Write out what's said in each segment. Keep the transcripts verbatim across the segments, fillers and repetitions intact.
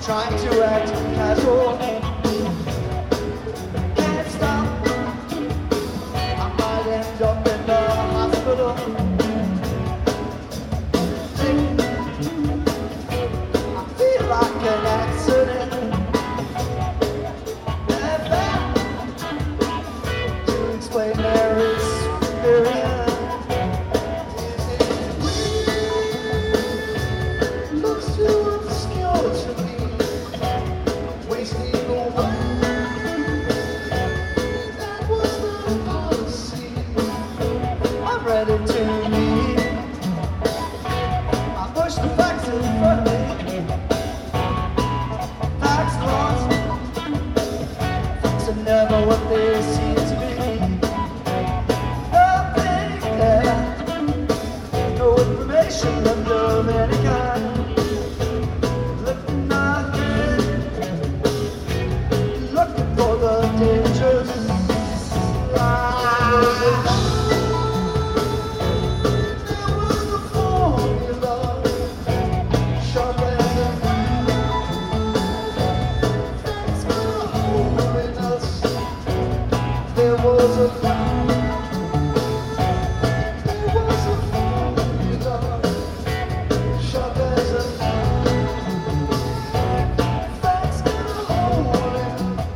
trying to act casual. Can't stop. I might end up in the hospital. I feel like an accident. And that to explain their experience. Looks too obscure to me. Wasting away. That was the policy. I'm ready to leave. I push the facts in front of me. Facts lost. Facts are never what they seem to be. Nothing there. No information left of any kind. Looking nothing. Looking for the dangerous line. There was the formula. Sharp as a Facts were holding us. There was a There was a formula. Sharp as a Facts were holding.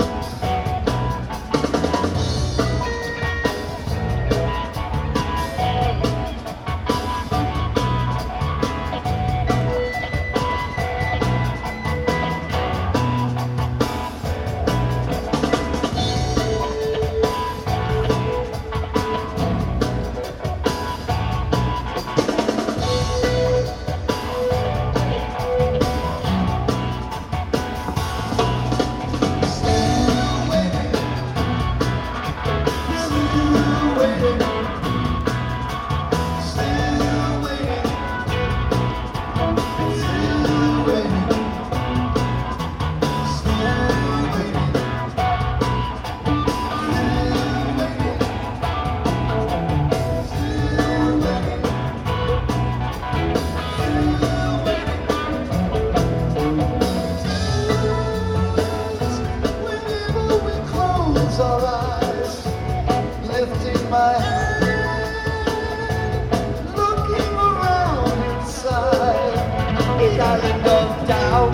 Whenever we close our eyes, lifting my head, looking around inside, a island of doubt.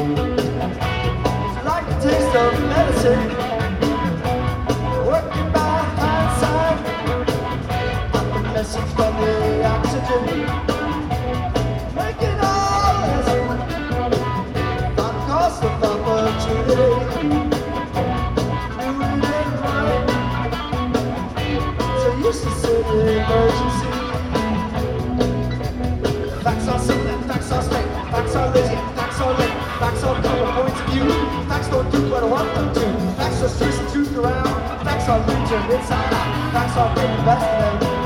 It's like the taste of medicine, working by hindsight. Got the message from the oxygen, making all this not cost of opportunity. Used to say emergency. Facts are simple, facts are straight, facts are lazy, facts are late, facts are couple points of view. Facts don't do what I want them to. Facts are twist truth around. Facts are legion inside out. Facts are getting best of them.